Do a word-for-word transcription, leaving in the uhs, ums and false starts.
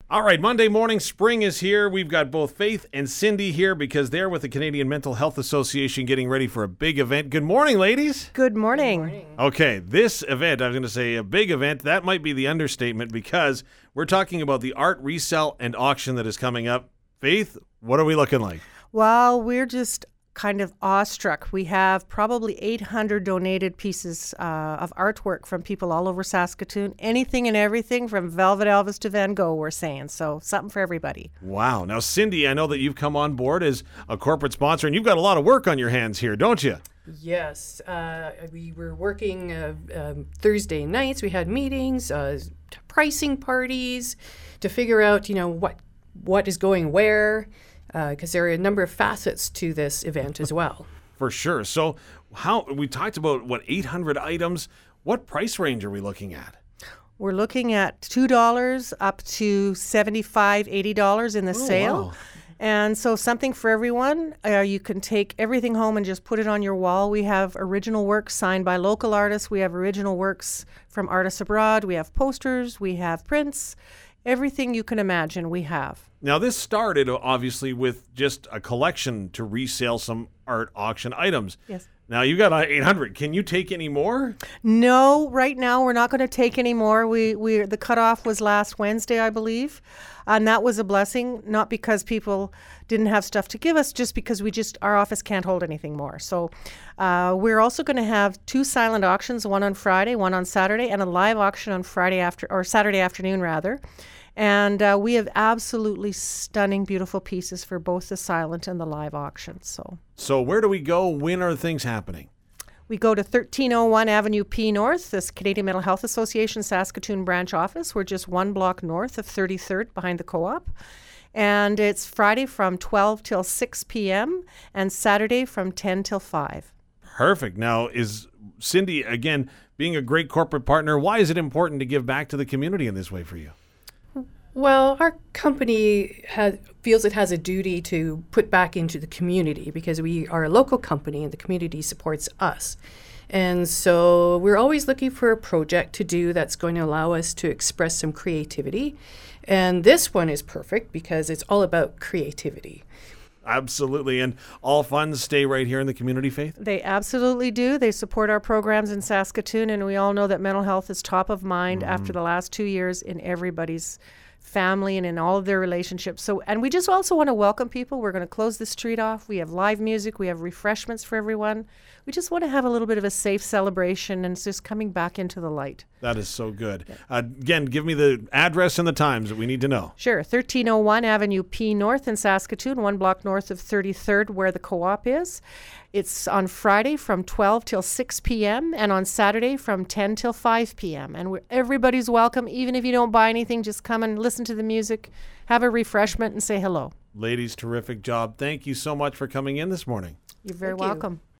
All right, Monday morning, spring is here. We've got both Faith and Cindy here because they're with the Canadian Mental Health Association getting ready for a big event. Good morning, ladies. Good morning. Good morning. Okay, this event, I was going to say a big event. That might be the understatement because we're talking about the art resale and auction that is coming up. Faith, what are we looking like? Well, we're just kind of awestruck. We have probably eight hundred donated pieces uh, of artwork from people all over Saskatoon. Anything and everything from Velvet Elvis to Van Gogh, we're saying. So something for everybody. Wow. Now, Cindy, I know that you've come on board as a corporate sponsor, and you've got a lot of work on your hands here, don't you? Yes, uh, we were working uh, um, Thursday nights. We had meetings, uh, t- pricing parties to figure out, you know, what what is going where, because uh, there are a number of facets to this event as well. For sure. So, how we talked about what eight hundred items. What price range are we looking at? We're looking at two dollars up to seventy-five dollars, eighty dollars in the Oh, sale. wow. And so something for everyone. Uh, you can take everything home and just put it on your wall. We have original works signed by local artists. We have original works from artists abroad. We have posters. We have prints. Everything you can imagine, we have. Now, this started obviously with just a collection to resell some art auction items. Yes. Now, you got uh, eight hundred. Can you take any more? No, right now we're not going to take any more. We we the cutoff was last Wednesday, I believe, and that was a blessing. Not because people didn't have stuff to give us, just because we just our office can't hold anything more. So uh, we're also going to have two silent auctions, one on Friday, one on Saturday, and a live auction on Friday after or Saturday afternoon rather. And uh, we have absolutely stunning, beautiful pieces for both the silent and the live auctions. So. So, where do we go? When are things happening? We go to thirteen oh one Avenue P North, this Canadian Mental Health Association Saskatoon branch office. We're just one block north of thirty-third behind the co-op. And it's Friday from twelve till six p.m. and Saturday from ten till five. Perfect. Now, is Cindy, again, being a great corporate partner, why is it important to give back to the community in this way for you? Well, our company has, feels it has a duty to put back into the community because we are a local company and the community supports us. And so we're always looking for a project to do that's going to allow us to express some creativity. And this one is perfect because it's all about creativity. Absolutely. And all funds stay right here in the community, Faith? They absolutely do. They support our programs in Saskatoon, and we all know that mental health is top of mind mm-hmm. after the last two years in everybody's family and in all of their relationships. So, and we just also want to welcome people. We're going to close the street off. We have live music. We have refreshments for everyone. We just want to have a little bit of a safe celebration and it's just coming back into the light. That is so good. Yeah. Uh, again, give me the address and the times that we need to know. Sure. thirteen oh one Avenue P North in Saskatoon, one block north of thirty-third where the co-op is. It's on Friday from twelve till six p.m. and on Saturday from ten till five p.m. And we're, everybody's welcome. Even if you don't buy anything, just come and listen to the music, have a refreshment, and say hello. Ladies, terrific job. Thank you so much for coming in this morning. You're very Thank you. welcome.